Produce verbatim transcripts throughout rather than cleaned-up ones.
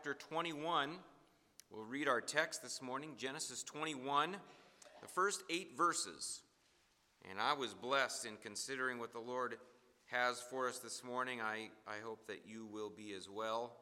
chapter twenty-one. We'll read our text this morning, Genesis twenty-one, the first eight verses. And I was blessed in considering what the Lord has for us this morning. I, I hope that you will be as well.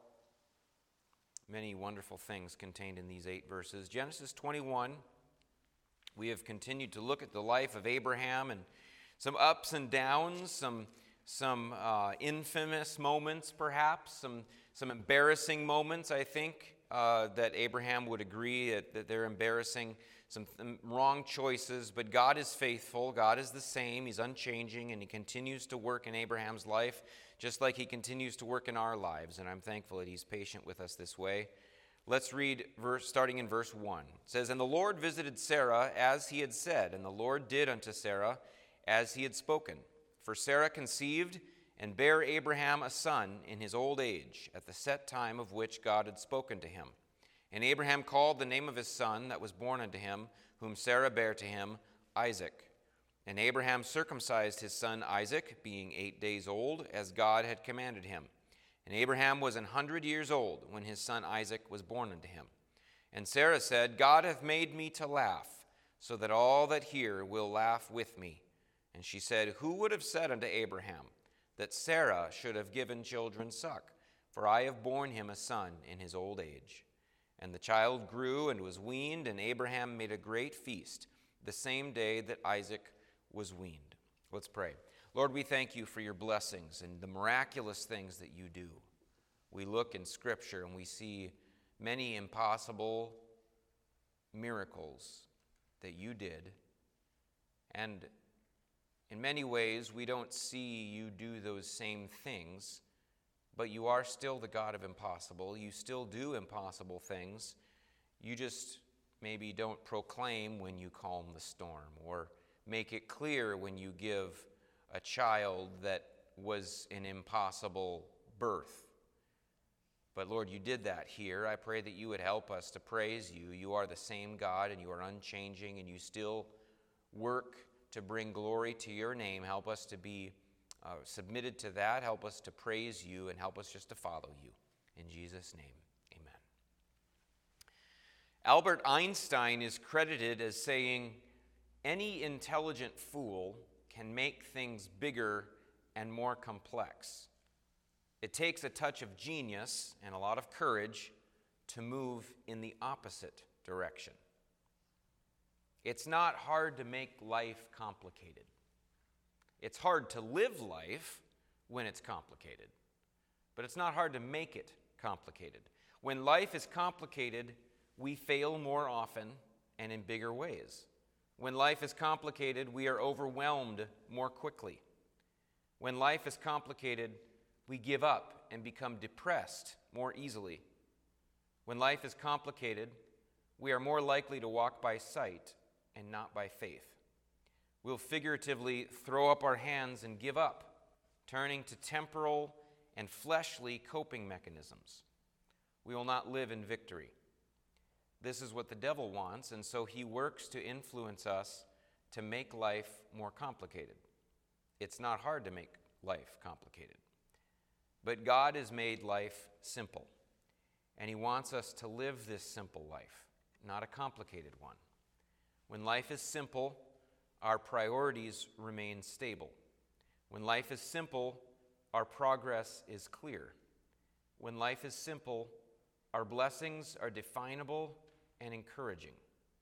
Many wonderful things contained in these eight verses. Genesis twenty-one, we have continued to look at the life of Abraham and some ups and downs, some, some uh, infamous moments perhaps, some, some embarrassing moments, I think, uh, that Abraham would agree that, that they're embarrassing, some th- wrong choices, but God is faithful, God is the same, He's unchanging, and He continues to work in Abraham's life, just like He continues to work in our lives, and I'm thankful that He's patient with us this way. Let's read verse, starting in verse one. It says, "And the Lord visited Sarah as He had said, and the Lord did unto Sarah as He had spoken. For Sarah conceived and bare Abraham a son in his old age, at the set time of which God had spoken to him. And Abraham called the name of his son that was born unto him, whom Sarah bare to him, Isaac. And Abraham circumcised his son Isaac, being eight days old, as God had commanded him. And Abraham was an hundred years old when his son Isaac was born unto him. And Sarah said, God hath made me to laugh, so that all that hear will laugh with me. And she said, Who would have said unto Abraham that Sarah should have given children suck? For I have borne him a son in his old age. And the child grew and was weaned, and Abraham made a great feast the same day that Isaac was weaned." Let's pray. Lord, we thank you for your blessings and the miraculous things that you do. We look in Scripture and we see many impossible miracles that you did. And in many ways, we don't see you do those same things. But you are still the God of impossible. You still do impossible things. You just maybe don't proclaim when you calm the storm, or make it clear when you give a child that was an impossible birth. But Lord, you did that here. I pray that you would help us to praise you. You are the same God, and you are unchanging, and you still work to bring glory to your name. Help us to be Uh, submitted to that. Help us to praise you, and help us just to follow you. In Jesus' name, amen. Albert Einstein is credited as saying, any intelligent fool can make things bigger and more complex. It takes a touch of genius and a lot of courage to move in the opposite direction. It's not hard to make life complicated. It's hard to live life when it's complicated, but it's not hard to make it complicated. When life is complicated, we fail more often and in bigger ways. When life is complicated, we are overwhelmed more quickly. When life is complicated, we give up and become depressed more easily. When life is complicated, we are more likely to walk by sight and not by faith. We'll figuratively throw up our hands and give up, turning to temporal and fleshly coping mechanisms. We will not live in victory. This is what the devil wants, and so he works to influence us to make life more complicated. It's not hard to make life complicated. But God has made life simple, and he wants us to live this simple life, not a complicated one. When life is simple, our priorities remain stable. When life is simple, our progress is clear. When life is simple, our blessings are definable and encouraging.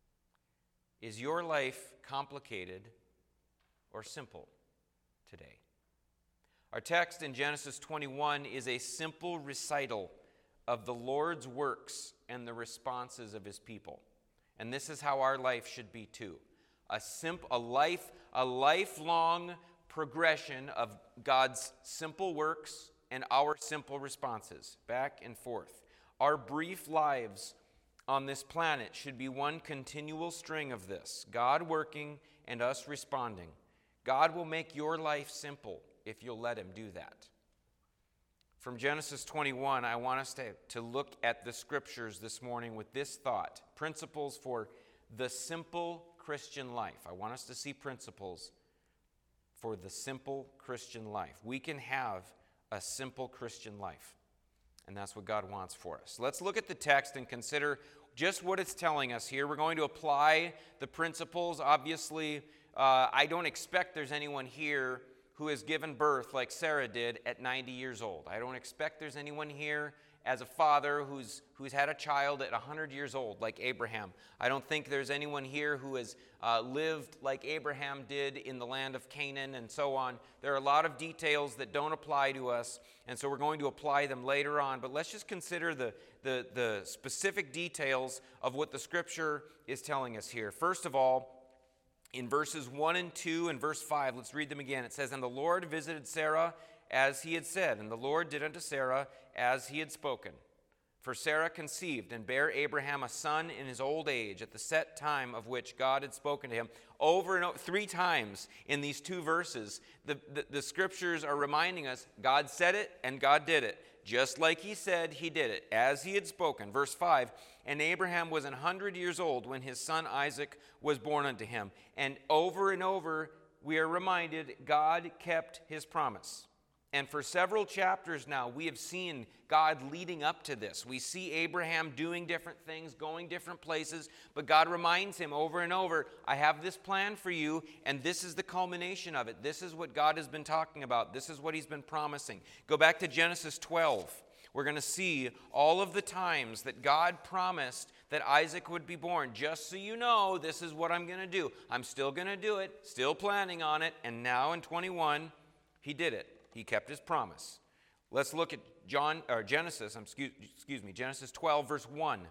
Is your life complicated or simple today? Our text in Genesis twenty-one is a simple recital of the Lord's works and the responses of his people. And this is how our life should be too. A simple, a life, a lifelong progression of God's simple works and our simple responses, back and forth. Our brief lives on this planet should be one continual string of this, God working and us responding. God will make your life simple if you'll let him do that. From Genesis twenty-one, I want us to, to look at the scriptures this morning with this thought, principles for the simple Christian life. I want us to see principles for the simple Christian life. We can have a simple Christian life. And that's what God wants for us. Let's look at the text and consider just what it's telling us here. We're going to apply the principles. Obviously, uh, I don't expect there's anyone here who has given birth like Sarah did at ninety years old. I don't expect there's anyone here as a father who's who's had a child at one hundred years old like Abraham. I don't think there's anyone here who has uh, lived like Abraham did in the land of Canaan and so on. There are a lot of details that don't apply to us, and so we're going to apply them later on. But let's just consider the, the, the specific details of what the Scripture is telling us here. First of all, in verses one and two and verse five, let's read them again. It says, "And the Lord visited Sarah as he had said, and the Lord did unto Sarah as he had spoken. For Sarah conceived and bare Abraham a son in his old age, at the set time of which God had spoken to him." Over and over, three times in these two verses, the, the, the Scriptures are reminding us God said it and God did it. Just like he said, he did it, as he had spoken. Verse five, "And Abraham was an hundred years old when his son Isaac was born unto him." And over and over, we are reminded God kept his promise. And for several chapters now, we have seen God leading up to this. We see Abraham doing different things, going different places, but God reminds him over and over, I have this plan for you, and this is the culmination of it. This is what God has been talking about. This is what he's been promising. Go back to Genesis twelve. We're going to see all of the times that God promised that Isaac would be born. Just so you know, this is what I'm going to do. I'm still going to do it, still planning on it, and now in twenty-one, he did it. He kept his promise. Let's look at John or Genesis, excuse, excuse me, Genesis twelve, verse one. It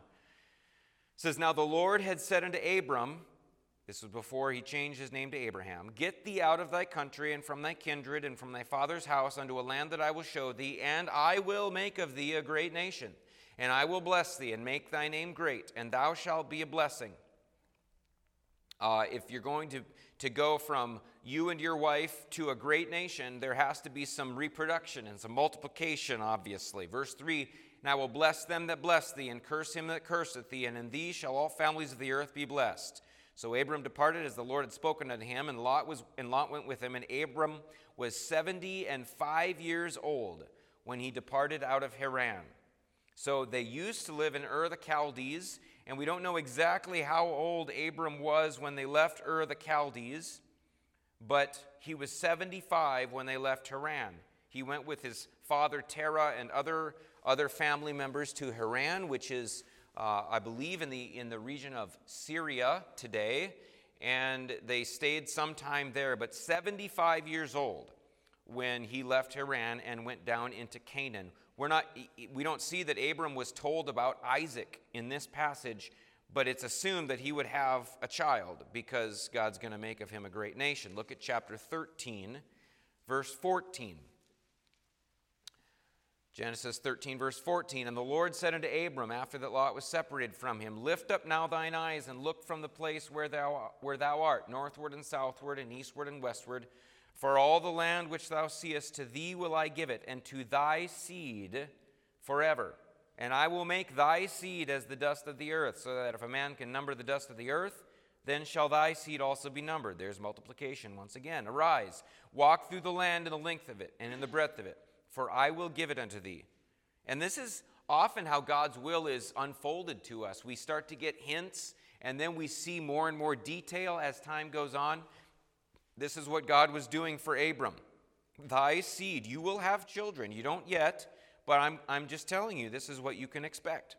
says, "Now the Lord had said unto Abram," this was before he changed his name to Abraham, "Get thee out of thy country and from thy kindred and from thy father's house unto a land that I will show thee, and I will make of thee a great nation, and I will bless thee and make thy name great, and thou shalt be a blessing." Uh, if you're going to, to go from you and your wife to a great nation, there has to be some reproduction and some multiplication, obviously. Verse three, "And I will bless them that bless thee, and curse him that curseth thee, and in thee shall all families of the earth be blessed. So Abram departed as the Lord had spoken unto him, and Lot was and Lot went with him. And Abram was seventy and five years old when he departed out of Haran." So they used to live in Ur the Chaldees, and we don't know exactly how old Abram was when they left Ur the Chaldees, but he was seventy-five when they left Haran. He went with his father Terah and other, other family members to Haran, which is, uh, I believe, in the, in the region of Syria today, and they stayed some time there, but seventy-five years old when he left Haran and went down into Canaan. We're not, we don't see that Abram was told about Isaac in this passage, but it's assumed that he would have a child because God's going to make of him a great nation. Look at chapter thirteen, verse fourteen. Genesis thirteen, verse fourteen, "And the Lord said unto Abram, after that Lot was separated from him, Lift up now thine eyes, and look from the place where thou, where thou art, northward and southward, and eastward and westward. For all the land which thou seest, to thee will I give it, and to thy seed forever. And I will make thy seed as the dust of the earth, so that if a man can number the dust of the earth, then shall thy seed also be numbered." There's multiplication once again. "Arise, walk through the land in the length of it, and in the breadth of it, for I will give it unto thee." And this is often how God's will is unfolded to us. We start to get hints, and then we see more and more detail as time goes on. This is what God was doing for Abram. Thy seed, you will have children. You don't yet, but I'm, I'm just telling you, this is what you can expect.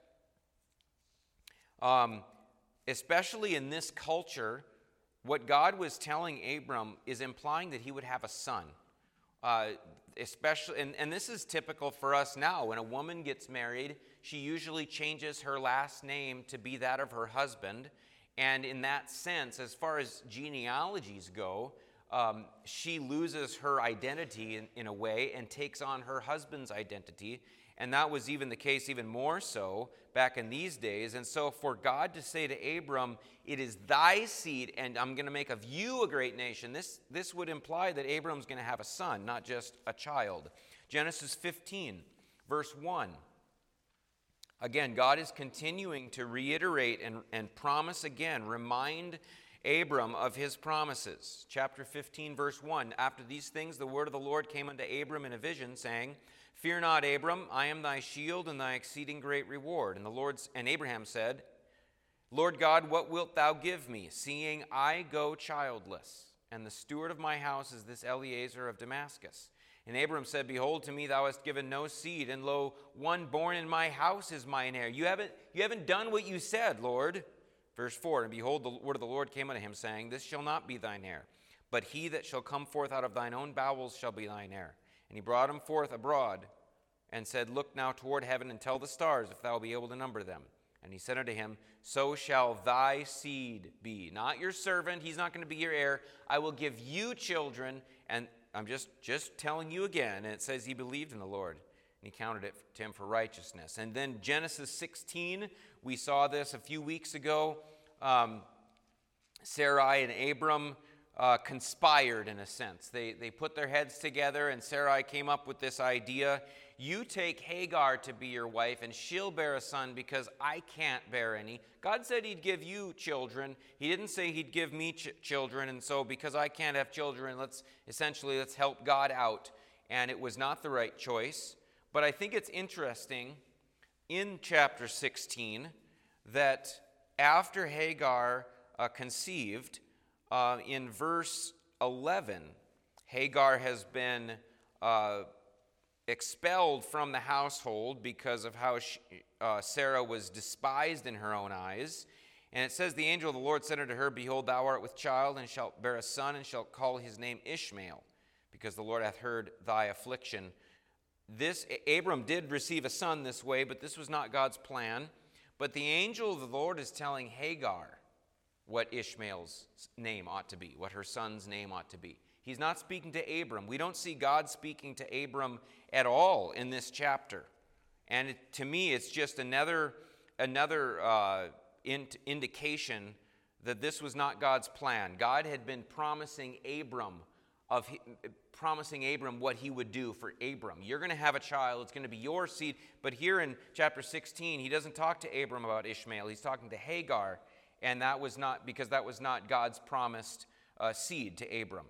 Um, especially in this culture, what God was telling Abram is implying that he would have a son. Uh, especially, and, and this is typical for us now. When a woman gets married, she usually changes her last name to be that of her husband. And in that sense, as far as genealogies go, Um, she loses her identity in, in a way and takes on her husband's identity. And that was even the case even more so back in these days. And so for God to say to Abram, it is thy seed, and I'm going to make of you a great nation, this, this would imply that Abram's going to have a son, not just a child. Genesis fifteen, verse one. Again, God is continuing to reiterate and, and promise again, remind Abram of his promises. Chapter fifteen, verse one. "After these things, the word of the Lord came unto Abram in a vision, saying, Fear not, Abram, I am thy shield and thy exceeding great reward. And the Lord and Abraham said, Lord God, what wilt thou give me, seeing I go childless? And the steward of my house is this Eliezer of Damascus. And Abram said, Behold, to me thou hast given no seed, and lo, one born in my house is mine heir. You haven't, you haven't done what you said, Lord. Verse four, And behold, the word of the Lord came unto him, saying, This shall not be thine heir, but he that shall come forth out of thine own bowels shall be thine heir. And he brought him forth abroad, and said, Look now toward heaven, and tell the stars, if thou be able to number them. And he said unto him, So shall thy seed be. Not your servant, he's not going to be your heir. I will give you children. And I'm just, just telling you again. And it says he believed in the Lord, and he counted it to him for righteousness. And then Genesis sixteen, we saw this a few weeks ago. Um, Sarai and Abram uh, conspired in a sense. They, they put their heads together, and Sarai came up with this idea. You take Hagar to be your wife, and she'll bear a son because I can't bear any. God said he'd give you children. He didn't say he'd give me ch- children, and so because I can't have children, let's essentially let's help God out. And it was not the right choice. But I think it's interesting in chapter sixteen that after Hagar uh, conceived, uh, in verse eleven, Hagar has been uh, expelled from the household because of how she, uh, Sarah was despised in her own eyes. And it says, The angel of the Lord said unto her, Behold, thou art with child, and shalt bear a son, and shalt call his name Ishmael, because the Lord hath heard thy affliction. This Abram did receive a son this way, but this was not God's plan. But the angel of the Lord is telling Hagar what Ishmael's name ought to be, what her son's name ought to be. He's not speaking to Abram. We don't see God speaking to Abram at all in this chapter. And it, to me, it's just another, another uh, in, indication that this was not God's plan. God had been promising Abram of promising Abram what he would do for Abram. You're going to have a child. It's going to be your seed. But here in chapter sixteen, he doesn't talk to Abram about Ishmael. He's talking to Hagar, and that was not because that was not God's promised uh, seed to Abram.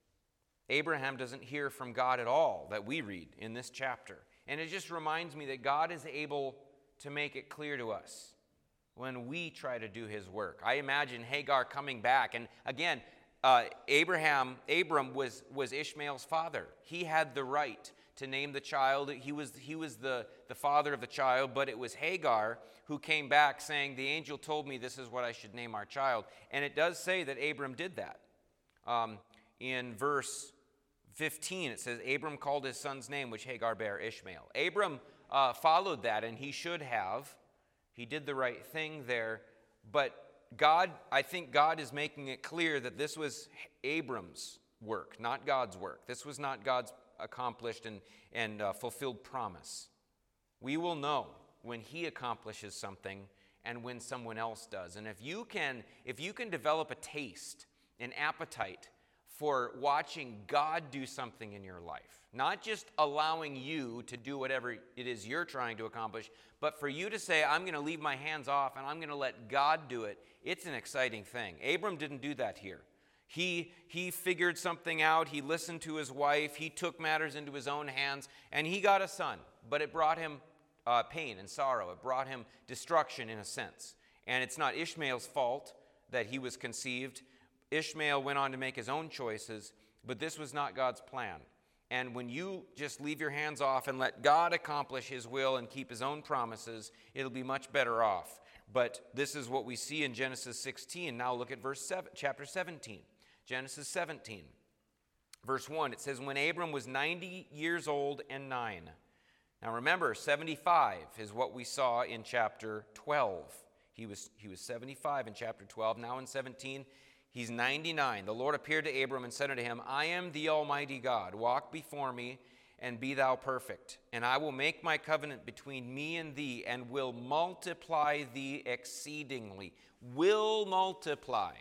Abraham doesn't hear from God at all that we read in this chapter. And it just reminds me that God is able to make it clear to us when we try to do his work. I imagine Hagar coming back. And again, uh, Abraham, Abram was, was Ishmael's father. He had the right to name the child. He was, he was the, the father of the child, but it was Hagar who came back saying, the angel told me this is what I should name our child. And it does say that Abram did that. Um, in verse fifteen, it says, Abram called his son's name, which Hagar bare, Ishmael. Abram uh, followed that, and he should have. He did the right thing there. But God, I think God is making it clear that this was Abram's work, not God's work. This was not God's accomplished and, and uh, fulfilled promise. We will know when he accomplishes something and when someone else does. And if you can, if you can develop a taste, an appetite for watching God do something in your life, not just allowing you to do whatever it is you're trying to accomplish, but for you to say, I'm going to leave my hands off and I'm going to let God do it, it's an exciting thing. Abram didn't do that here. He, he figured something out. He listened to his wife. He took matters into his own hands, and he got a son. But it brought him uh, pain and sorrow. It brought him destruction in a sense. And it's not Ishmael's fault that he was conceived. Ishmael went on to make his own choices, but this was not God's plan. And when you just leave your hands off and let God accomplish his will and keep his own promises, it'll be much better off. But this is what we see in Genesis sixteen. Now look at verse seven, chapter seventeen. Genesis seventeen, verse one. It says, when Abram was ninety years old and nine. Now remember, seventy-five is what we saw in chapter twelve. He was, he was seventy-five in chapter twelve. Now in seventeen, he's ninety-nine. The Lord appeared to Abram and said unto him, I am the Almighty God. Walk before me and be thou perfect. And I will make my covenant between me and thee and will multiply thee exceedingly. Will multiply.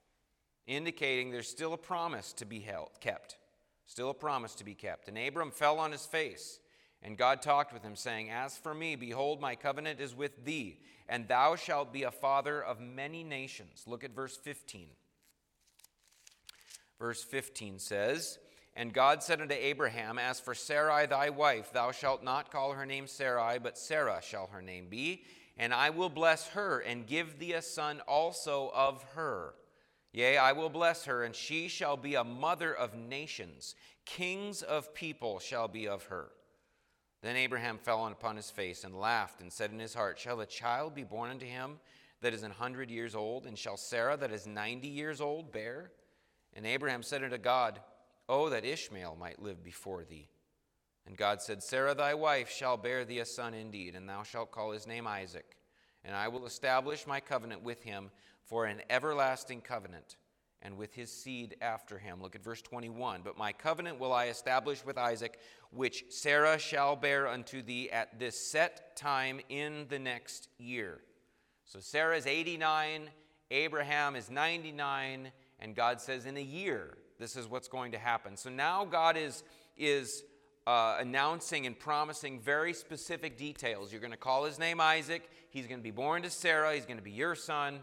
Indicating there's still a promise to be held, kept. Still a promise to be kept. And Abram fell on his face. And God talked with him, saying, As for me, behold, my covenant is with thee, and thou shalt be a father of many nations. Look at verse fifteen. Verse fifteen says, And God said unto Abraham, As for Sarai thy wife, thou shalt not call her name Sarai, but Sarah shall her name be. And I will bless her, and give thee a son also of her. Yea, I will bless her, and she shall be a mother of nations. Kings of people shall be of her. Then Abraham fell upon his face and laughed, and said in his heart, Shall a child be born unto him that is an hundred years old? And shall Sarah that is ninety years old bear? And Abraham said unto God, Oh, that Ishmael might live before thee. And God said, Sarah thy wife shall bear thee a son indeed, and thou shalt call his name Isaac. And I will establish my covenant with him for an everlasting covenant, and with his seed after him. Look at verse twenty-one. But my covenant will I establish with Isaac, which Sarah shall bear unto thee at this set time in the next year. So Sarah is eighty-nine, Abraham is ninety-nine, and God says in a year, this is what's going to happen. So now God is, is uh, announcing and promising very specific details. You're going to call his name Isaac. He's going to be born to Sarah. He's going to be your son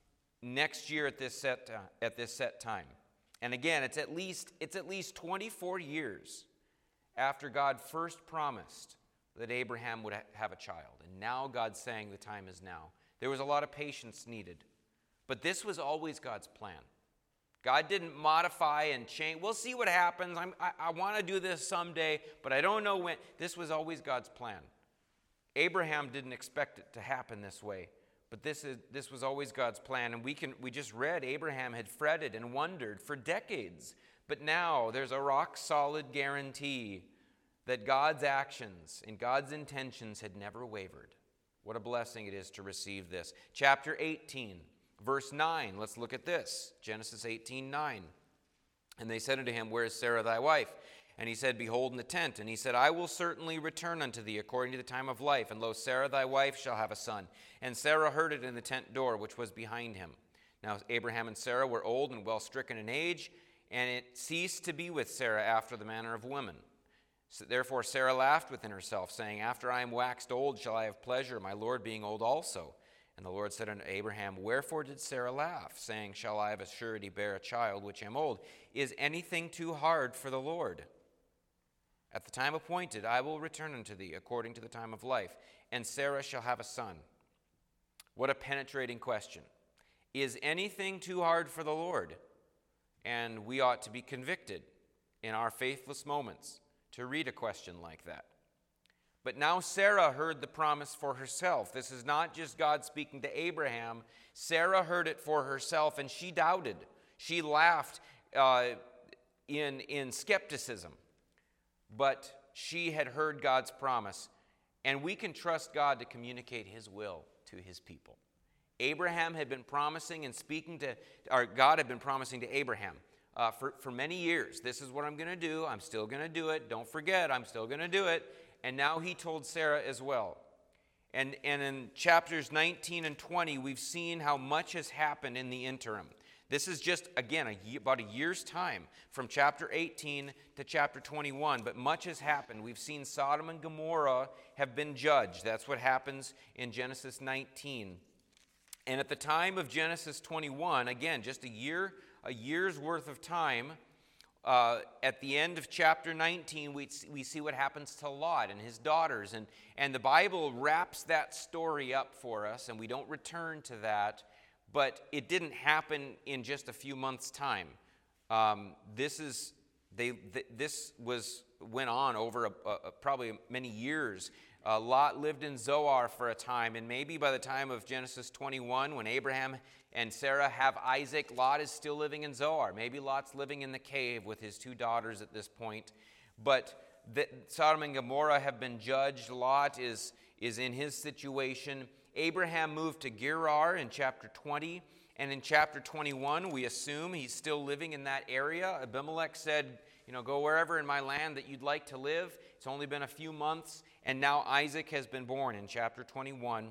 next year at this set uh, at this set time. And again, it's at least it's at least twenty-four years after God first promised that Abraham would ha- have a child. And now God's saying the time is now. There was a lot of patience needed. But this was always God's plan. God didn't modify and change. We'll see what happens. I'm, I, I want to do this someday, but I don't know when. This was always God's plan. Abraham didn't expect it to happen this way, but this is this was always God's plan. And we can we just read Abraham had fretted and wondered for decades, but now there's a rock-solid guarantee that God's actions and God's intentions had never wavered. What a blessing it is to receive this. Chapter eighteen. Verse nine, let's look at this. Genesis eighteen, nine. And they said unto him, Where is Sarah thy wife? And he said, Behold, in the tent. And he said, I will certainly return unto thee according to the time of life. And lo, Sarah thy wife shall have a son. And Sarah heard it in the tent door, which was behind him. Now Abraham and Sarah were old and well stricken in age, and it ceased to be with Sarah after the manner of women. So therefore Sarah laughed within herself, saying, After I am waxed old shall I have pleasure, my Lord being old also. And the Lord said unto Abraham, Wherefore did Sarah laugh, saying, Shall I of a surety bear a child which am old? Is anything too hard for the Lord? At the time appointed I will return unto thee according to the time of life, and Sarah shall have a son. What a penetrating question. Is anything too hard for the Lord? And we ought to be convicted in our faithless moments to read a question like that. But now Sarah heard the promise for herself. This is not just God speaking to Abraham. Sarah heard it for herself, and she doubted. She laughed uh, in, in skepticism. But she had heard God's promise, and we can trust God to communicate his will to his people. Abraham had been promising and speaking to, or God had been promising to Abraham uh, for, for many years. This is what I'm going to do. I'm still going to do it. Don't forget, I'm still going to do it. And now he told Sarah as well. And, and in chapters nineteen and twenty, we've seen how much has happened in the interim. This is just, again, a year, about a year's time from chapter eighteen to chapter twenty-one, but much has happened. We've seen Sodom and Gomorrah have been judged. That's what happens in Genesis nineteen. And at the time of Genesis twenty-one, again, just a year, a year's worth of time, Uh, at the end of chapter nineteen, we, we see what happens to Lot and his daughters. And, and the Bible wraps that story up for us, and we don't return to that. But it didn't happen in just a few months' time. Um, this is they. Th- this was went on over a, a, probably many years. Uh, Lot lived in Zoar for a time, and maybe by the time of Genesis twenty-one, when Abraham and Sarah have Isaac, Lot is still living in Zoar. Maybe Lot's living in the cave with his two daughters at this point. But the, Sodom and Gomorrah have been judged. Lot is, is in his situation. Abraham moved to Gerar in chapter twenty. And in chapter twenty-one, we assume he's still living in that area. Abimelech said, you know, go wherever in my land that you'd like to live. It's only been a few months. And now Isaac has been born in chapter twenty-one.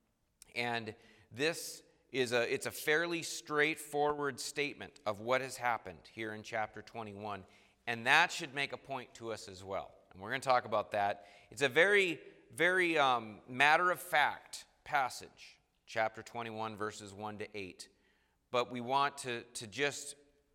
And this is a it's a fairly straightforward statement of what has happened here in chapter twenty-one. And that should make a point to us as well. And we're going to talk about that. It's a very, very um, matter-of-fact passage, chapter twenty-one, verses one to eight. But we want to, to just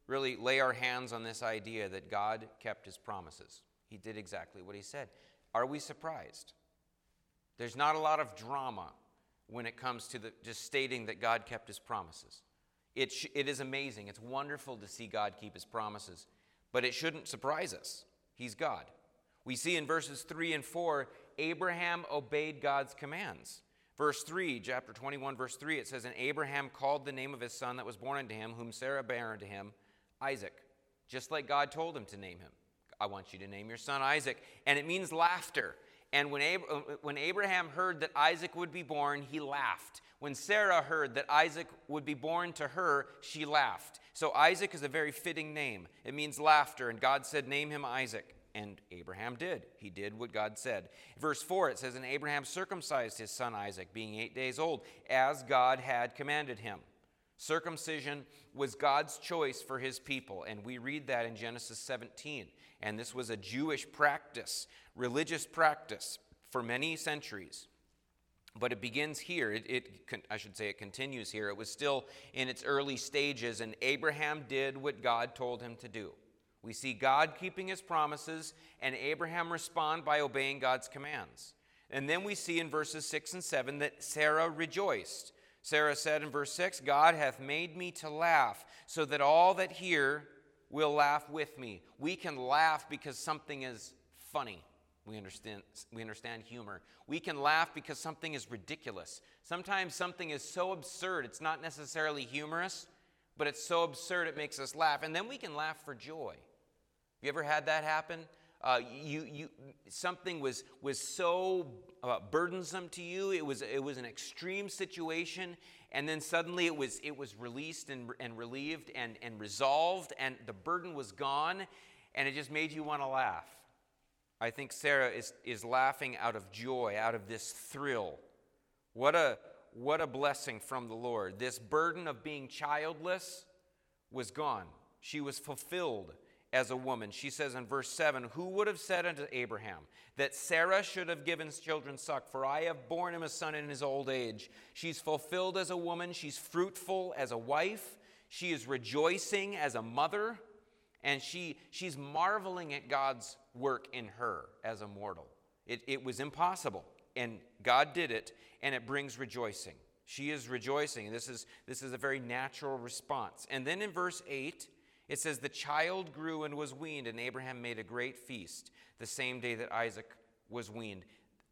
really lay our hands on this idea that God kept his promises. He did exactly what he said. Are we surprised? There's not a lot of drama when it comes to the, just stating that God kept his promises. It, sh- it is amazing. It's wonderful to see God keep his promises, but it shouldn't surprise us. He's God. We see in verses three and four, Abraham obeyed God's commands. Verse three, chapter twenty-one, verse three, it says, "And Abraham called the name of his son that was born unto him, whom Sarah bare unto him, Isaac," just like God told him to name him. I want you to name your son Isaac. And it means laughter. And when, Ab- when Abraham heard that Isaac would be born, he laughed. When Sarah heard that Isaac would be born to her, she laughed. So Isaac is a very fitting name. It means laughter. And God said, "Name him Isaac." And Abraham did. He did what God said. Verse four, it says, "And Abraham circumcised his son Isaac, being eight days old, as God had commanded him." Circumcision was God's choice for his people, and we read that in Genesis seventeen. And this was a Jewish practice, religious practice for many centuries. But it begins here. It, it, I should say it continues here. It was still in its early stages, and Abraham did what God told him to do. We see God keeping his promises, and Abraham respond by obeying God's commands. And then we see in verses six and seven that Sarah rejoiced. Sarah said in verse six, "God hath made me to laugh, so that all that hear will laugh with me." We can laugh because something is funny. We understand, we understand humor. We can laugh because something is ridiculous. Sometimes something is so absurd, it's not necessarily humorous, but it's so absurd it makes us laugh. And then we can laugh for joy. You ever had that happen? Uh, you, you, something was, was so uh, burdensome to you. It was, it was an extreme situation, and then suddenly it was, it was released and, and relieved and, and resolved, and the burden was gone, and it just made you want to laugh. I think Sarah is, is laughing out of joy, out of this thrill. What a, what a blessing from the Lord. This burden of being childless was gone. She was fulfilled as a woman. She says in verse seven, "Who would have said unto Abraham that Sarah should have given children suck? For I have borne him a son in his old age." She's fulfilled as a woman. She's fruitful as a wife. She is rejoicing as a mother. And she, she's marveling at God's work in her as a mortal. It, it was impossible, and God did it, and it brings rejoicing. She is rejoicing. This is, this is a very natural response. And then in verse eight, it says, "The child grew and was weaned, and Abraham made a great feast the same day that Isaac was weaned."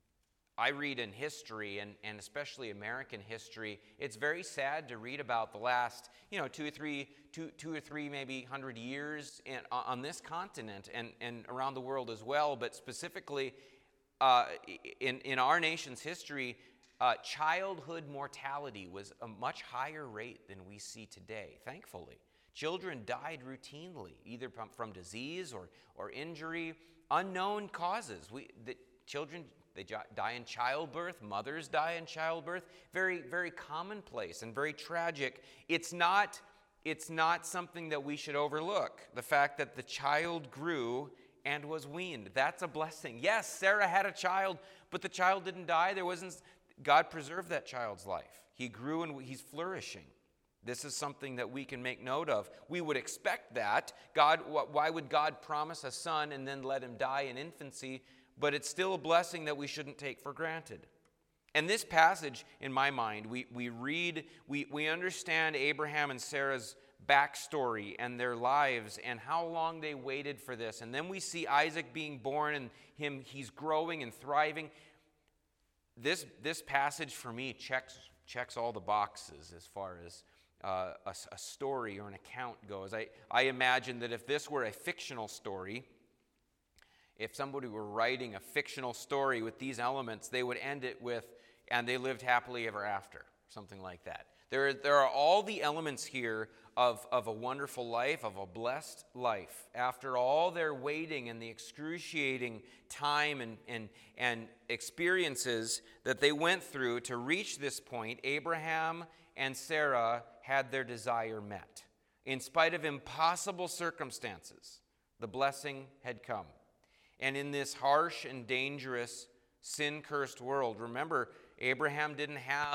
I read in history, and, and especially American history, it's very sad to read about the last, you know, two or three, two, two or three maybe hundred years in, on this continent and, and around the world as well, but specifically uh, in, in our nation's history, uh, childhood mortality was a much higher rate than we see today, thankfully. Children died routinely, either from, from disease or, or injury, unknown causes. We, the children... They die in childbirth. Mothers die in childbirth. Very, very commonplace and very tragic. It's not, it's not something that we should overlook. The fact that the child grew and was weaned. That's a blessing. Yes, Sarah had a child, but the child didn't die. There wasn't, God preserved that child's life. He grew and he's flourishing. This is something that we can make note of. We would expect that. God, why would God promise a son and then let him die in infancy? But it's still a blessing that we shouldn't take for granted. And this passage, in my mind, we, we read, we, we understand Abraham and Sarah's backstory and their lives and how long they waited for this. And then we see Isaac being born and him, he's growing and thriving. This, this passage for me checks, checks all the boxes as far as uh, a, a story or an account goes. I, I imagine that if this were a fictional story, if somebody were writing a fictional story with these elements, they would end it with, "and they lived happily ever after," something like that. There, there are all the elements here of, of a wonderful life, of a blessed life. After all their waiting and the excruciating time and, and, and experiences that they went through to reach this point, Abraham and Sarah had their desire met. In spite of impossible circumstances, the blessing had come. And in this harsh and dangerous, sin-cursed world, remember, Abraham didn't have,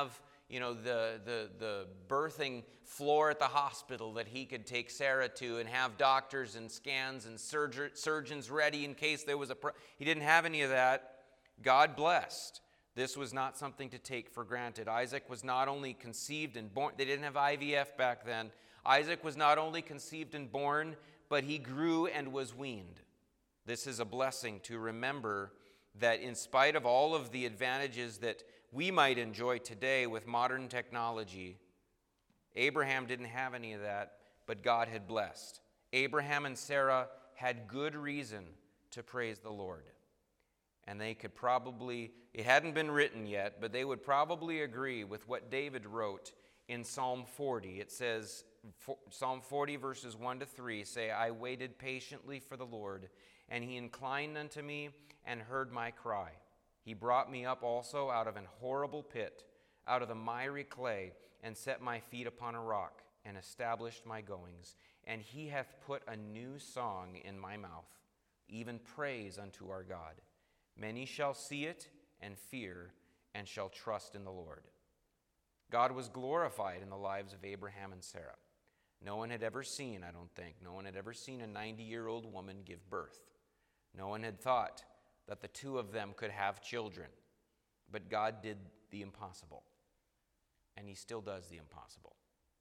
you know, the, the, the birthing floor at the hospital that he could take Sarah to and have doctors and scans and surger, surgeons ready in case there was a pro- he didn't have any of that. God blessed. This was not something to take for granted. Isaac was not only conceived and born, they didn't have I V F back then. Isaac was not only conceived and born, but he grew and was weaned. This is a blessing to remember that in spite of all of the advantages that we might enjoy today with modern technology, Abraham didn't have any of that, but God had blessed. Abraham and Sarah had good reason to praise the Lord. And they could probably, it hadn't been written yet, but they would probably agree with what David wrote in Psalm forty. It says, Psalm forty verses one to three say, I waited patiently for the Lord, and he inclined unto me and heard my cry. He brought me up also out of an horrible pit, out of the miry clay, and set my feet upon a rock, and established my goings. And he hath put a new song in my mouth, even praise unto our God. Many shall see it and fear, and shall trust in the Lord. God was glorified in the lives of Abraham and Sarah. No one had ever seen, I don't think, no one had ever seen a ninety-year-old woman give birth. No one had thought that the two of them could have children. But God did the impossible. And he still does the impossible.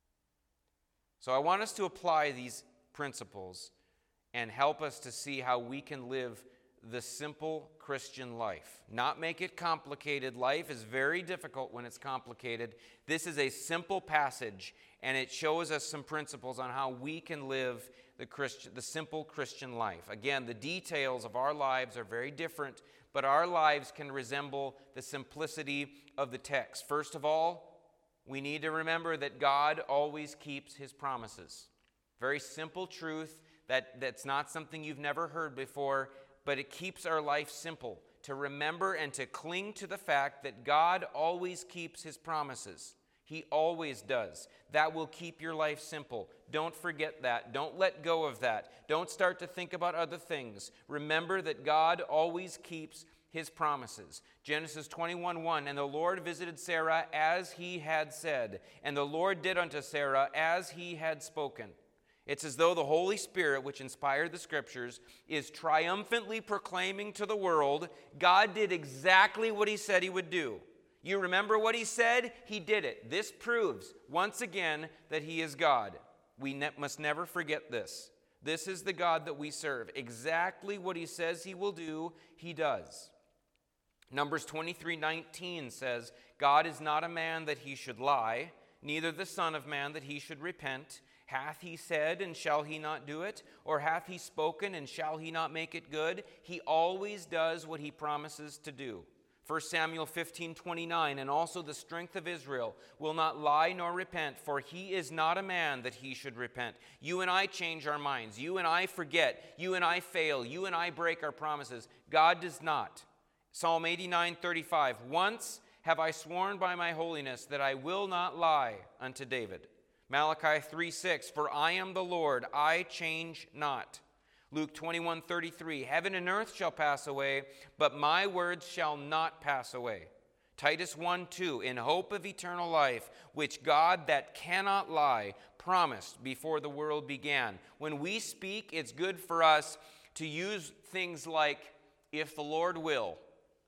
So I want us to apply these principles and help us to see how we can live the simple Christian life. Not make it complicated. Life is very difficult when it's complicated. This is a simple passage, and it shows us some principles on how we can live the Christian, the simple Christian life. Again, the details of our lives are very different, but our lives can resemble the simplicity of the text. First of all, we need to remember that God always keeps his promises. Very simple truth that, that's not something you've never heard before, but it keeps our life simple, to remember and to cling to the fact that God always keeps his promises. He always does. That will keep your life simple. Don't forget that. Don't let go of that. Don't start to think about other things. Remember that God always keeps his promises. Genesis twenty-one one, and the Lord visited Sarah as he had said, and the Lord did unto Sarah as he had spoken. It's as though the Holy Spirit, which inspired the Scriptures, is triumphantly proclaiming to the world, God did exactly what he said he would do. You remember what he said? He did it. This proves, once again, that he is God. We ne- must never forget this. This is the God that we serve. Exactly what he says he will do, he does. Numbers twenty-three nineteen says, God is not a man that he should lie, neither the Son of Man that he should repent. Hath he said, and shall he not do it? Or hath he spoken, and shall he not make it good? He always does what he promises to do. First Samuel fifteen twenty-nine, and also the strength of Israel will not lie nor repent, for he is not a man that he should repent. You and I change our minds. You and I forget. You and I fail. You and I break our promises. God does not. Psalm eighty-nine thirty-five, once have I sworn by my holiness that I will not lie unto David. Malachi three six, for I am the Lord, I change not. Luke twenty-one thirty-three, heaven and earth shall pass away, but my words shall not pass away. Titus one two, in hope of eternal life, which God that cannot lie promised before the world began. When we speak, it's good for us to use things like, if the Lord will,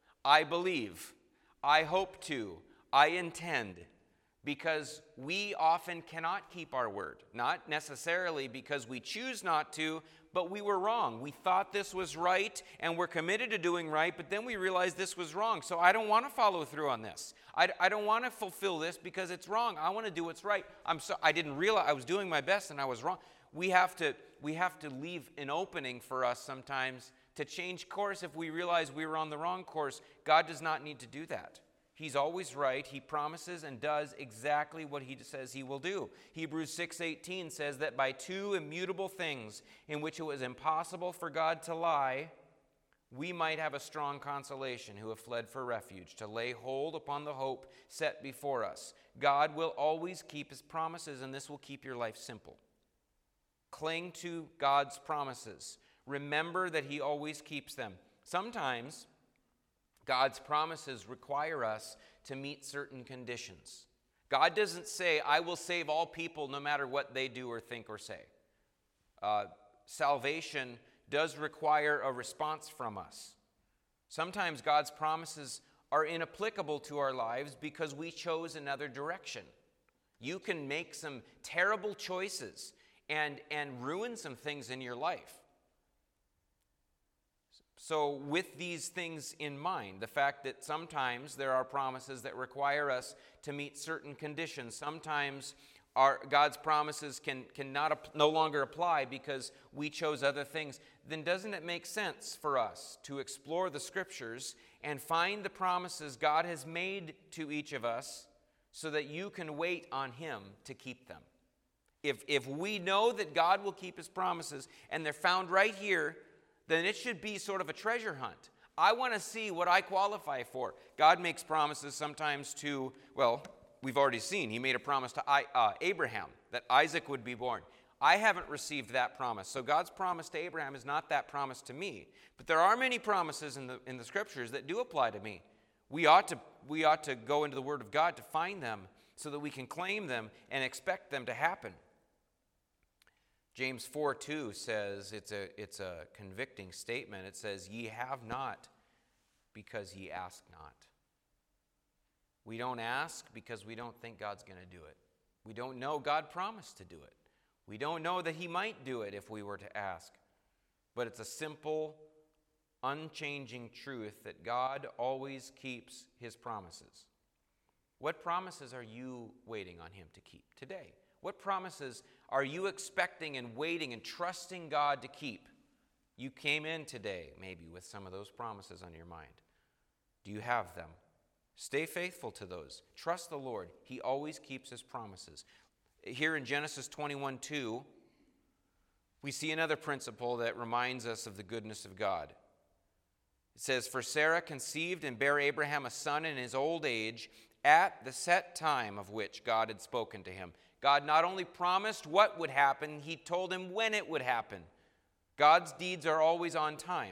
I believe, I hope to, I intend. Because we often cannot keep our word. Not necessarily because we choose not to, but we were wrong. We thought this was right, and we're committed to doing right, but then we realized this was wrong. So I don't want to follow through on this. I, I don't want to fulfill this because it's wrong. I want to do what's right. I'm so, I didn't realize I was doing my best and I was wrong. We have to, we have to leave an opening for us sometimes to change course if we realize we were on the wrong course. God does not need to do that. He's always right. He promises and does exactly what he says he will do. Hebrews six eighteen says that by two immutable things in which it was impossible for God to lie, we might have a strong consolation who have fled for refuge, to lay hold upon the hope set before us. God will always keep his promises, and this will keep your life simple. Cling to God's promises. Remember that he always keeps them. Sometimes God's promises require us to meet certain conditions. God doesn't say, I will save all people no matter what they do or think or say. Uh, salvation does require a response from us. Sometimes God's promises are inapplicable to our lives because we chose another direction. You can make some terrible choices and, and ruin some things in your life. So with these things in mind, the fact that sometimes there are promises that require us to meet certain conditions, sometimes our, God's promises can, can not, no longer apply because we chose other things, then doesn't it make sense for us to explore the Scriptures and find the promises God has made to each of us so that you can wait on Him to keep them? If, if we know that God will keep His promises and they're found right here, then it should be sort of a treasure hunt. I want to see what I qualify for. God makes promises sometimes to, well, we've already seen. He made a promise to I, uh, Abraham that Isaac would be born. I haven't received that promise. So God's promise to Abraham is not that promise to me. But there are many promises in the, in the Scriptures that do apply to me. We ought to, we ought to go into the Word of God to find them so that we can claim them and expect them to happen. James four two says, it's a, it's a convicting statement. It says, ye have not because ye ask not. We don't ask because we don't think God's going to do it. We don't know God promised to do it. We don't know that He might do it if we were to ask. But it's a simple, unchanging truth that God always keeps His promises. What promises are you waiting on Him to keep today? What promises are you expecting and waiting and trusting God to keep? You came in today maybe with some of those promises on your mind. Do you have them? Stay faithful to those. Trust the Lord. He always keeps His promises. Here in Genesis twenty-one two, we see another principle that reminds us of the goodness of God. It says, for Sarah conceived and bare Abraham a son in his old age at the set time of which God had spoken to him. God not only promised what would happen, He told him when it would happen. God's deeds are always on time.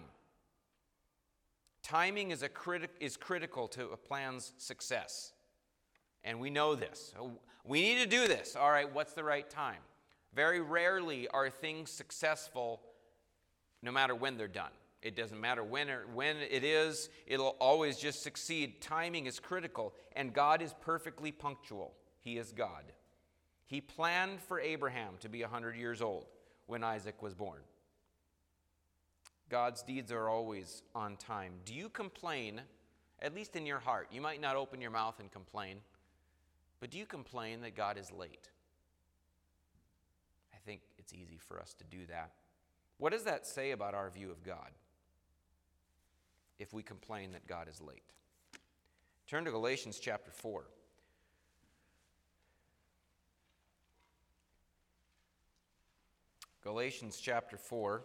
Timing is, a criti- is critical to a plan's success. And we know this. We need to do this. All right, what's the right time? Very rarely are things successful no matter when they're done. It doesn't matter when, or when it is, it'll always just succeed. Timing is critical, and God is perfectly punctual. He is God. He planned for Abraham to be one hundred years old when Isaac was born. God's deeds are always on time. Do you complain, at least in your heart? You might not open your mouth and complain, but do you complain that God is late? I think it's easy for us to do that. What does that say about our view of God if we complain that God is late? Turn to Galatians chapter four. Galatians chapter four.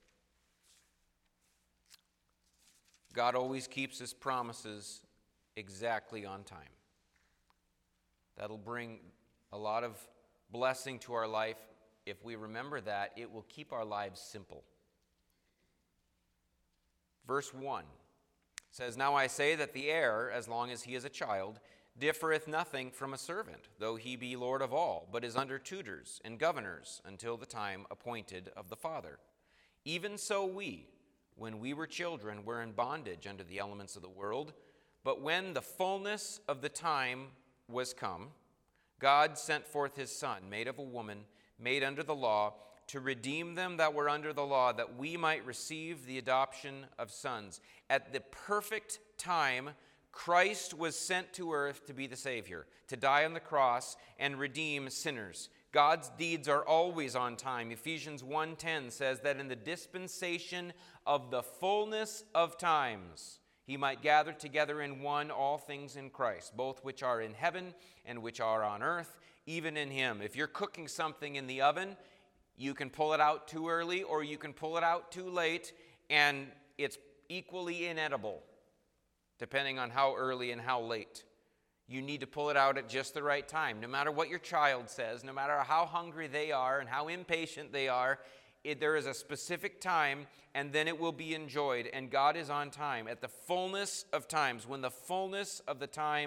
God always keeps His promises exactly on time. That'll bring a lot of blessing to our life. If we remember that, it will keep our lives simple. Verse one says, now I say that the heir, as long as he is a child, differeth nothing from a servant, though he be Lord of all, but is under tutors and governors until the time appointed of the Father. Even so we, when we were children, were in bondage under the elements of the world. But when the fullness of the time was come, God sent forth His Son, made of a woman, made under the law, to redeem them that were under the law, that we might receive the adoption of sons. At the perfect time, Christ was sent to earth to be the Savior, to die on the cross and redeem sinners. God's deeds are always on time. Ephesians one ten says that in the dispensation of the fullness of times, He might gather together in one all things in Christ, both which are in heaven and which are on earth, even in Him. If you're cooking something in the oven, you can pull it out too early or you can pull it out too late, and it's equally inedible, depending on how early and how late. You need to pull it out at just the right time. No matter what your child says, no matter how hungry they are and how impatient they are, it, there is a specific time, and then it will be enjoyed. And God is on time. At the fullness of times, when the fullness of the time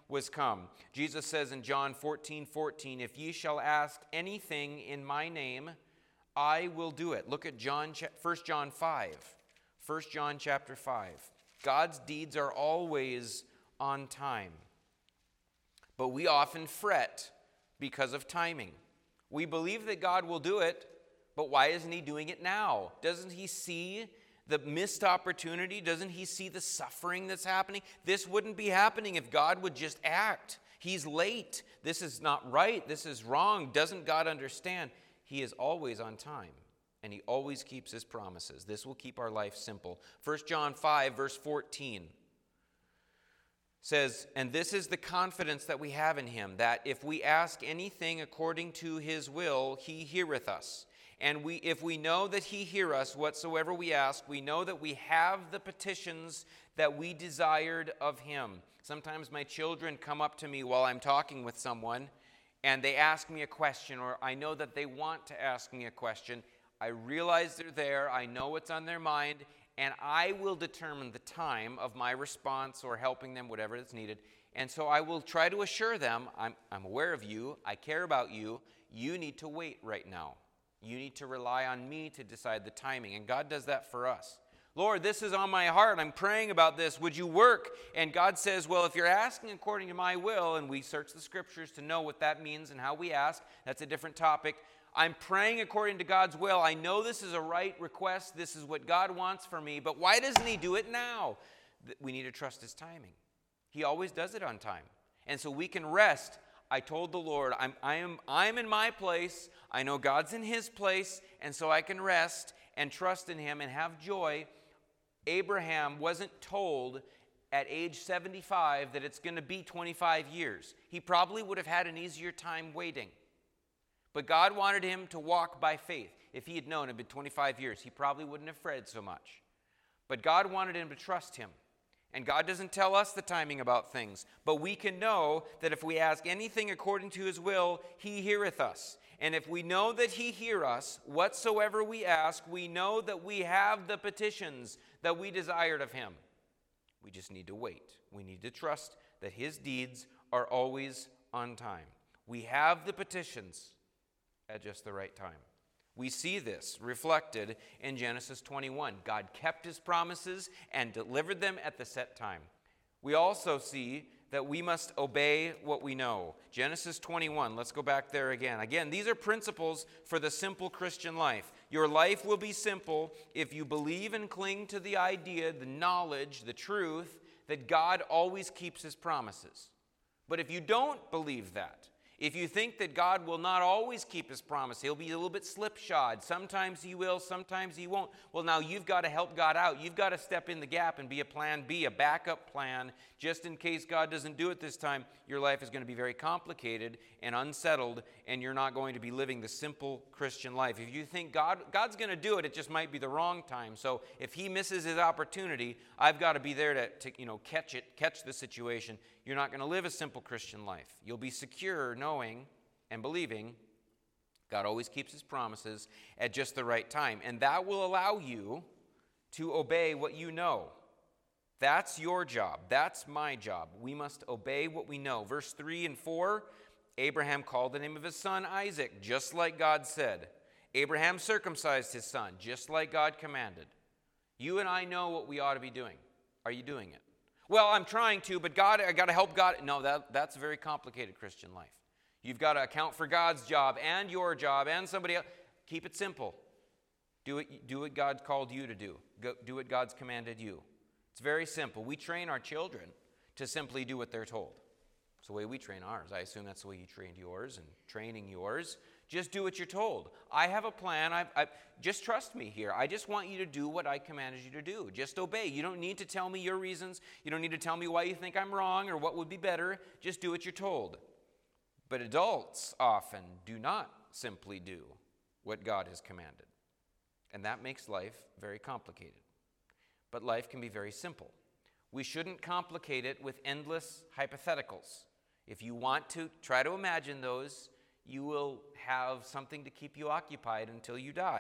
was come. Jesus says in John fourteen fourteen, if ye shall ask anything in my name, I will do it. Look at John, First John five. First John chapter five. God's deeds are always on time. But we often fret because of timing. We believe that God will do it, but why isn't he doing it now? Doesn't he see the missed opportunity? Doesn't he see the suffering that's happening? This wouldn't be happening if God would just act. He's late. This is not right. This is wrong. Doesn't God understand? He is always on time, and he always keeps his promises. This will keep our life simple. First John five, verse fourteen says, and this is the confidence that we have in him, that if we ask anything according to his will, he heareth us. And we, if we know that he hear us whatsoever we ask, we know that we have the petitions that we desired of him. Sometimes my children come up to me while I'm talking with someone, and they ask me a question, or I know that they want to ask me a question. I realize they're there. I know what's on their mind, and I will determine the time of my response or helping them, whatever is needed. And so I will try to assure them, I'm, I'm aware of you. I care about you. You need to wait right now. You need to rely on me to decide the timing. And God does that for us. Lord, this is on my heart. I'm praying about this. Would you work? And God says, well, if you're asking according to my will, and we search the scriptures to know what that means and how we ask, that's a different topic. I'm praying according to God's will. I know this is a right request. This is what God wants for me. But why doesn't he do it now? We need to trust his timing. He always does it on time. And so we can rest. I told the Lord, I'm, I am, I'm in my place. I know God's in his place. And so I can rest and trust in him and have joy. Abraham wasn't told at age seventy-five that it's going to be twenty-five years. He probably would have had an easier time waiting. But God wanted him to walk by faith. If he had known it had been twenty-five years, he probably wouldn't have fretted so much. But God wanted him to trust him. And God doesn't tell us the timing about things. But we can know that if we ask anything according to his will, he heareth us. And if we know that he hear us, whatsoever we ask, we know that we have the petitions that we desired of him. We just need to wait. We need to trust that his deeds are always on time. We have the petitions at just the right time. We see this reflected in Genesis twenty-one. God kept his promises and delivered them at the set time. We also see that we must obey what we know. Genesis twenty-one, let's go back there again. Again, these are principles for the simple Christian life. Your life will be simple if you believe and cling to the idea, the knowledge, the truth, that God always keeps his promises. But if you don't believe that, if you think that God will not always keep his promise, he'll be a little bit slipshod. Sometimes he will, sometimes he won't. Well, now you've got to help God out. You've got to step in the gap and be a plan B, a backup plan. Just in case God doesn't do it this time, your life is going to be very complicated and unsettled, and you're not going to be living the simple Christian life. If you think God, God's going to do it, it just might be the wrong time. So if he misses his opportunity, I've got to be there to, to you know, catch it, catch the situation. You're not going to live a simple Christian life. You'll be secure knowing and believing God always keeps his promises at just the right time. And that will allow you to obey what you know. That's your job. That's my job. We must obey what we know. Verse three and four, Abraham called the name of his son Isaac, just like God said. Abraham circumcised his son, just like God commanded. You and I know what we ought to be doing. Are you doing it? Well, I'm trying to, but God, I got to help God. No, that, that's a very complicated Christian life. You've got to account for God's job and your job and somebody else. Keep it simple. Do it, do what God called you to do. Go, do what God's commanded you. It's very simple. We train our children to simply do what they're told. It's the way we train ours. I assume that's the way you trained yours and training yours. Just do what you're told. I have a plan. I've, I, just trust me here. I just want you to do what I commanded you to do. Just obey. You don't need to tell me your reasons. You don't need to tell me why you think I'm wrong or what would be better. Just do what you're told. But adults often do not simply do what God has commanded. And that makes life very complicated. But life can be very simple. We shouldn't complicate it with endless hypotheticals. If you want to try to imagine those, you will have something to keep you occupied until you die.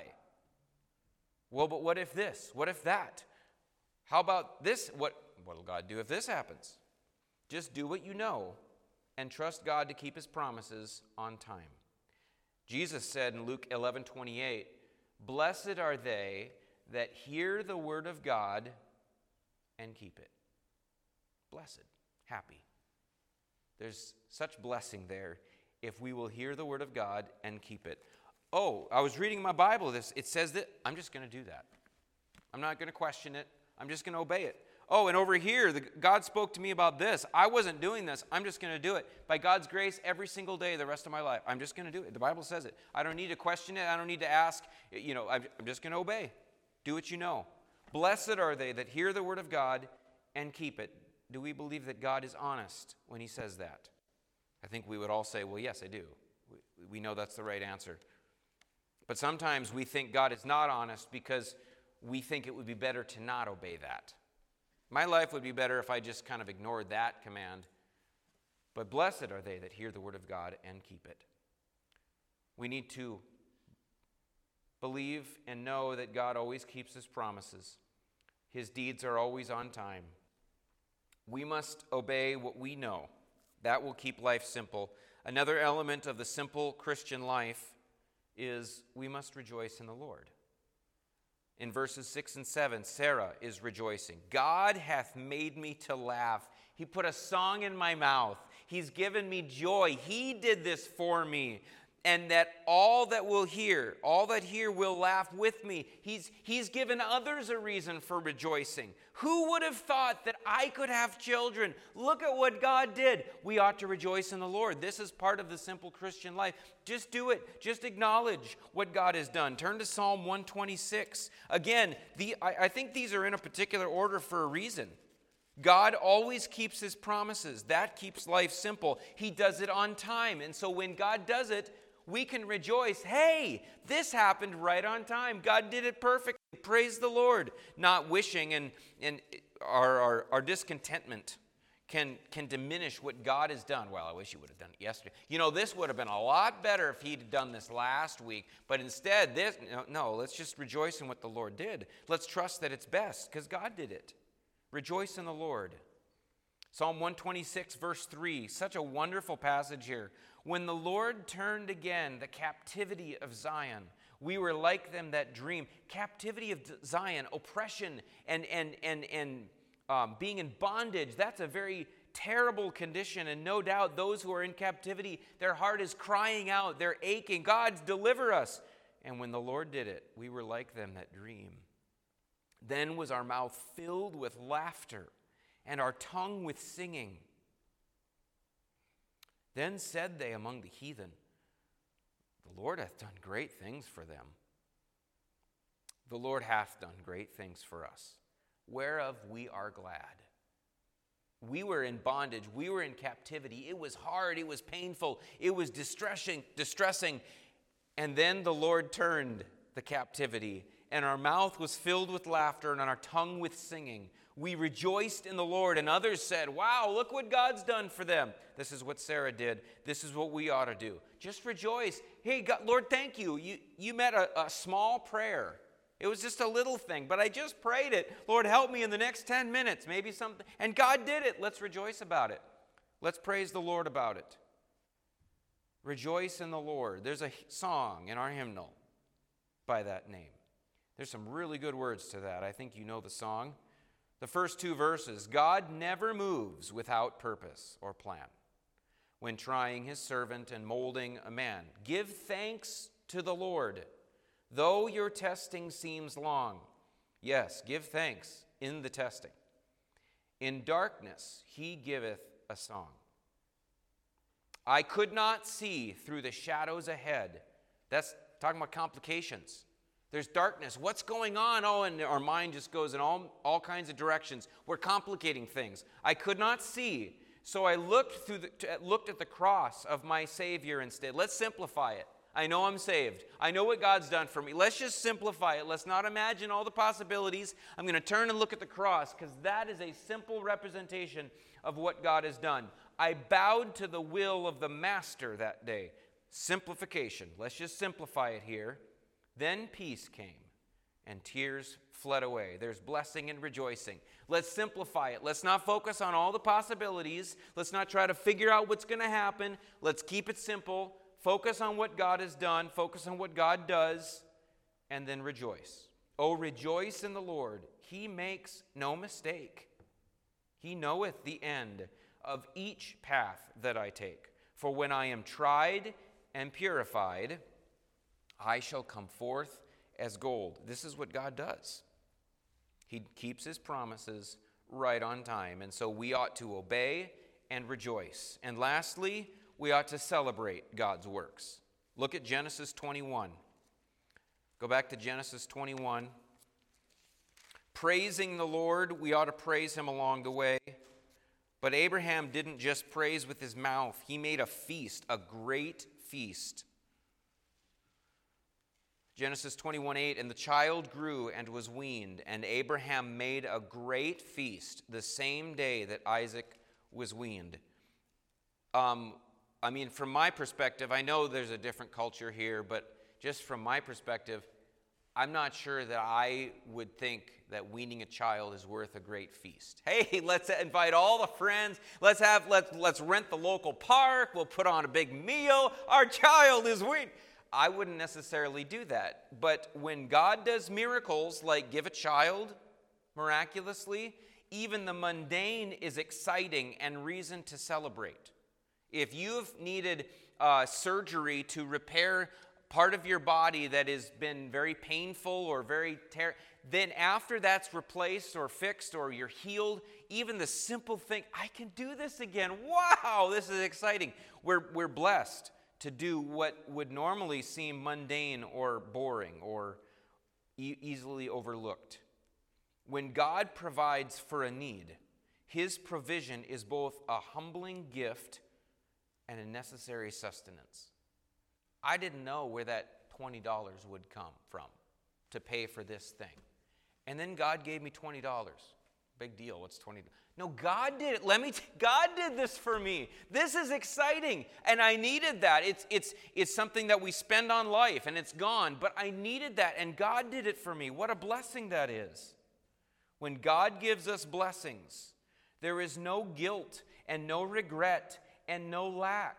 Well, but what if this? What if that? How about this? What will God do if this happens? Just do what you know and trust God to keep his promises on time. Jesus said in Luke eleven twenty-eight, "Blessed are they that hear the word of God and keep it." Blessed, happy. There's such blessing there if we will hear the word of God and keep it. Oh, I was reading my Bible. This it says that I'm just going to do that. I'm not going to question it. I'm just going to obey it. Oh, and over here, the, God spoke to me about this. I wasn't doing this. I'm just going to do it. By God's grace, every single day, the rest of my life, I'm just going to do it. The Bible says it. I don't need to question it. I don't need to ask. You know, I'm, I'm just going to obey. Do what you know. Blessed are they that hear the word of God and keep it. Do we believe that God is honest when he says that? I think we would all say, well, yes, I do. We, we know that's the right answer. But sometimes we think God is not honest because we think it would be better to not obey that. My life would be better if I just kind of ignored that command. But blessed are they that hear the word of God and keep it. We need to believe and know that God always keeps his promises. His deeds are always on time. We must obey what we know. That will keep life simple. Another element of the simple Christian life is we must rejoice in the Lord. In verses six and seven, Sarah is rejoicing. God hath made me to laugh. He put a song in my mouth. He's given me joy. He did this for me. And that all that will hear, all that hear will laugh with me. He's, he's given others a reason for rejoicing. Who would have thought that I could have children? Look at what God did. We ought to rejoice in the Lord. This is part of the simple Christian life. Just do it. Just acknowledge what God has done. Turn to Psalm one twenty-six. Again, the, I, I think these are in a particular order for a reason. God always keeps his promises. That keeps life simple. He does it on time. And so when God does it, we can rejoice. Hey, this happened right on time. God did it perfectly. Praise the Lord. Not wishing and, and our, our, our discontentment can, can diminish what God has done. Well, I wish he would have done it yesterday. You know, this would have been a lot better if he'd done this last week. But instead, this, no, no, let's just rejoice in what the Lord did. Let's trust that it's best because God did it. Rejoice in the Lord. Psalm one twenty-six, verse three, such a wonderful passage here. When the Lord turned again the captivity of Zion, we were like them that dream. Captivity of Zion, oppression, and, and, and, and um, being in bondage, that's a very terrible condition. And no doubt those who are in captivity, their heart is crying out, they're aching. God, deliver us. And when the Lord did it, we were like them that dream. Then was our mouth filled with laughter, and our tongue with singing. Then said they among the heathen, the Lord hath done great things for them. The Lord hath done great things for us, whereof we are glad. We were in bondage. We were in captivity. It was hard. It was painful. It was distressing. distressing. And then the Lord turned the captivity, and our mouth was filled with laughter, and our tongue with singing. We rejoiced in the Lord, and others said, wow, look what God's done for them. This is what Sarah did. This is what we ought to do. Just rejoice. Hey, God, Lord, thank you. You, you met a, a small prayer. It was just a little thing, but I just prayed it. Lord, help me in the next ten minutes, maybe something. And God did it. Let's rejoice about it. Let's praise the Lord about it. Rejoice in the Lord. There's a song in our hymnal by that name. There's some really good words to that. I think you know the song. The first two verses, God never moves without purpose or plan when trying his servant and molding a man. Give thanks to the Lord, though your testing seems long. Yes, give thanks in the testing. In darkness he giveth a song. I could not see through the shadows ahead. That's talking about complications. There's darkness. What's going on? Oh, and our mind just goes in all, all kinds of directions. We're complicating things. I could not see, so I looked through the, looked at the cross of my Savior instead. Let's simplify it. I know I'm saved. I know what God's done for me. Let's just simplify it. Let's not imagine all the possibilities. I'm going to turn and look at the cross because that is a simple representation of what God has done. I bowed to the will of the Master that day. Simplification. Let's just simplify it here. Then peace came, and tears fled away. There's blessing and rejoicing. Let's simplify it. Let's not focus on all the possibilities. Let's not try to figure out what's going to happen. Let's keep it simple. Focus on what God has done. Focus on what God does. And then rejoice. Oh, rejoice in the Lord. He makes no mistake. He knoweth the end of each path that I take. For when I am tried and purified, I shall come forth as gold. This is what God does. He keeps his promises right on time. And so we ought to obey and rejoice. And lastly, we ought to celebrate God's works. Look at Genesis twenty-one. Go back to Genesis twenty-one. Praising the Lord, we ought to praise him along the way. But Abraham didn't just praise with his mouth. He made a feast, a great feast. Genesis twenty-one eight, and the child grew and was weaned, and Abraham made a great feast the same day that Isaac was weaned. Um, I mean, from my perspective, I know there's a different culture here, but just from my perspective, I'm not sure that I would think that weaning a child is worth a great feast. Hey, let's invite all the friends. Let's have let's let's rent the local park. We'll put on a big meal. Our child is weaned. I wouldn't necessarily do that. But when God does miracles like give a child miraculously, even the mundane is exciting and reason to celebrate. If you've needed uh, surgery to repair part of your body that has been very painful or very ter- then after that's replaced or fixed or you're healed, even the simple thing, I can do this again. Wow, this is exciting. We're, we're blessed to do what would normally seem mundane or boring or e- easily overlooked. When God provides for a need, his provision is both a humbling gift and a necessary sustenance. I didn't know where that twenty dollars would come from to pay for this thing. And then God gave me twenty dollars. Big deal. What's twenty dollars? No, God did it. Let me t- God did this for me. This is exciting. And I needed that. It's it's it's something that we spend on life and it's gone, but I needed that and God did it for me. What a blessing that is. When God gives us blessings, there is no guilt and no regret and no lack.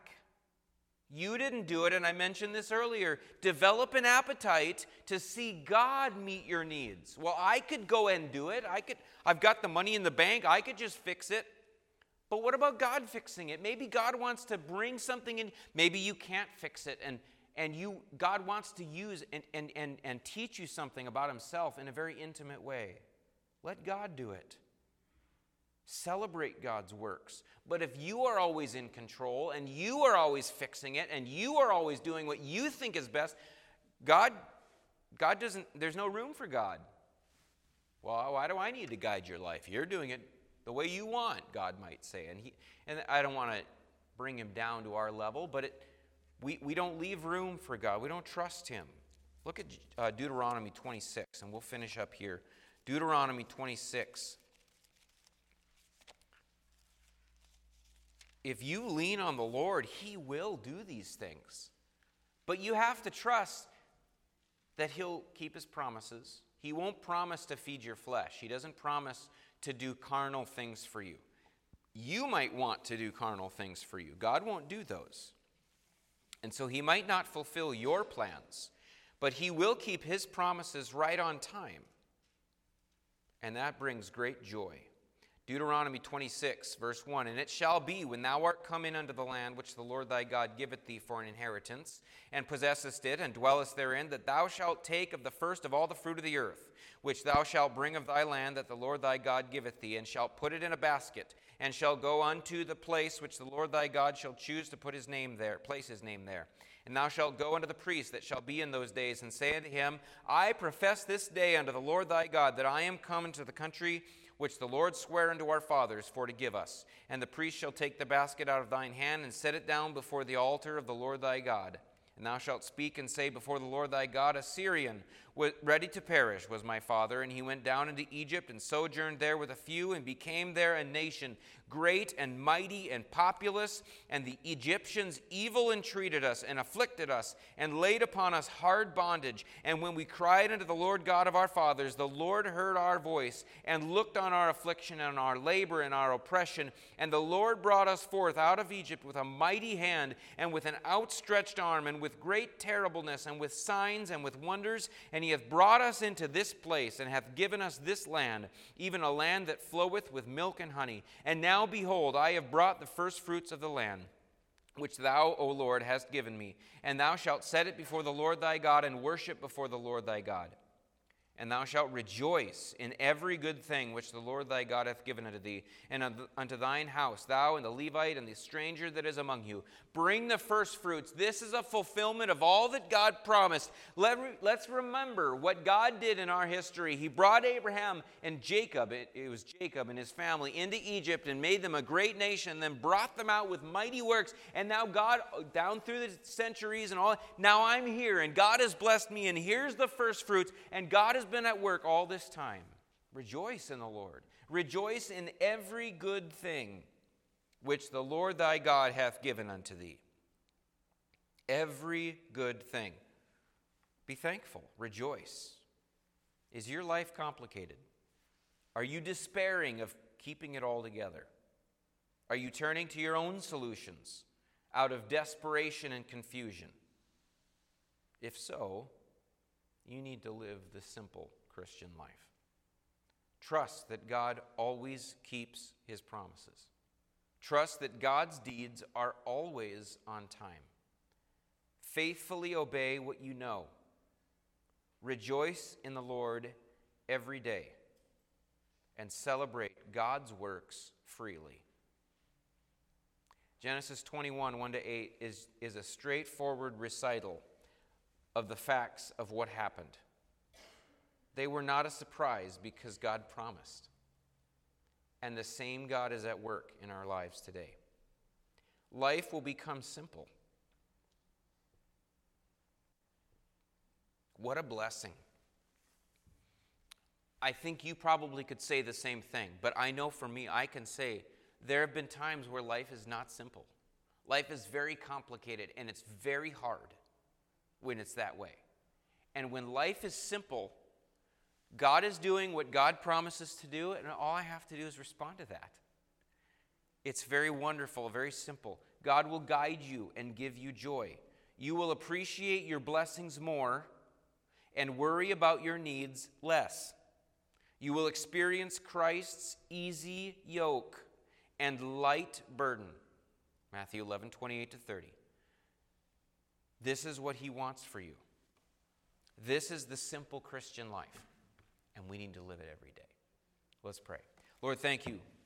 You didn't do it, and I mentioned this earlier. Develop an appetite to see God meet your needs. Well, I could go and do it. I could, I've got the money in the bank. I could just fix it. But what about God fixing it? Maybe God wants to bring something in. Maybe you can't fix it, and, and you God wants to use and, and, and, and teach you something about himself in a very intimate way. Let God do it. Celebrate God's works. But if you are always in control and you are always fixing it and you are always doing what you think is best, God, God doesn't, there's no room for God. Well, why do I need to guide your life? You're doing it the way you want, God might say. And he, and I don't want to bring him down to our level, but it, we, we don't leave room for God. We don't trust him. Look at uh, Deuteronomy twenty-six, and we'll finish up here. Deuteronomy twenty-six. If you lean on the Lord, he will do these things. But you have to trust that he'll keep his promises. He won't promise to feed your flesh. He doesn't promise to do carnal things for you. You might want to do carnal things for you. God won't do those. And so he might not fulfill your plans, but he will keep his promises right on time. And that brings great joy. Deuteronomy twenty-six, verse one, and it shall be, when thou art come in unto the land which the Lord thy God giveth thee for an inheritance, and possessest it, and dwellest therein, that thou shalt take of the first of all the fruit of the earth, which thou shalt bring of thy land that the Lord thy God giveth thee, and shalt put it in a basket, and shalt go unto the place which the Lord thy God shall choose to put his name there, place his name there. And thou shalt go unto the priest that shall be in those days, and say unto him, I profess this day unto the Lord thy God that I am come into the country which the Lord sware unto our fathers for to give us. And the priest shall take the basket out of thine hand, and set it down before the altar of the Lord thy God. And thou shalt speak and say before the Lord thy God, a Syrian wa- ready to perish was my father, and he went down into Egypt and sojourned there with a few and became there a nation, great and mighty and populous. And the Egyptians evil entreated us and afflicted us and laid upon us hard bondage. And when we cried unto the Lord God of our fathers, the Lord heard our voice and looked on our affliction and our labor and our oppression. And the Lord brought us forth out of Egypt with a mighty hand and with an outstretched arm and with great terribleness and with signs and with wonders. And he hath brought us into this place and hath given us this land, even a land that floweth with milk and honey. And now, behold, I have brought the first fruits of the land, which thou, O Lord, hast given me. And thou shalt set it before the Lord thy God, and worship before the Lord thy God. And thou shalt rejoice in every good thing which the Lord thy God hath given unto thee, and unto thine house, thou and the Levite and the stranger that is among you. Bring the first fruits. This is a fulfillment of all that God promised. Let, let's remember what God did in our history. He brought Abraham and Jacob, it, it was Jacob and his family, into Egypt and made them a great nation, and then brought them out with mighty works. And now God, down through the centuries and all, now I'm here, and God has blessed me, and here's the first fruits, and God has been at work all this time. Rejoice in the Lord. Rejoice in every good thing which the Lord thy God hath given unto thee. Every good thing. Be thankful. Rejoice. Is your life complicated? Are you despairing of keeping it all together? Are you turning to your own solutions out of desperation and confusion? If so, you need to live the simple Christian life. Trust that God always keeps his promises. Trust that God's deeds are always on time. Faithfully obey what you know. Rejoice in the Lord every day, and celebrate God's works freely. Genesis twenty-one, one to eight is, is a straightforward recital of the facts of what happened. They were not a surprise because God promised. And the same God is at work in our lives today. Life will become simple. What a blessing. I think you probably could say the same thing, but I know for me, I can say there have been times where life is not simple. Life is very complicated, and it's very hard when it's that way. And when life is simple, God is doing what God promises to do, and all I have to do is respond to that. It's very wonderful, very simple. God will guide you and give you joy. You will appreciate your blessings more and worry about your needs less. You will experience Christ's easy yoke and light burden. Matthew eleven, twenty-eight to thirty. This is what he wants for you. This is the simple Christian life, and we need to live it every day. Let's pray. Lord, thank you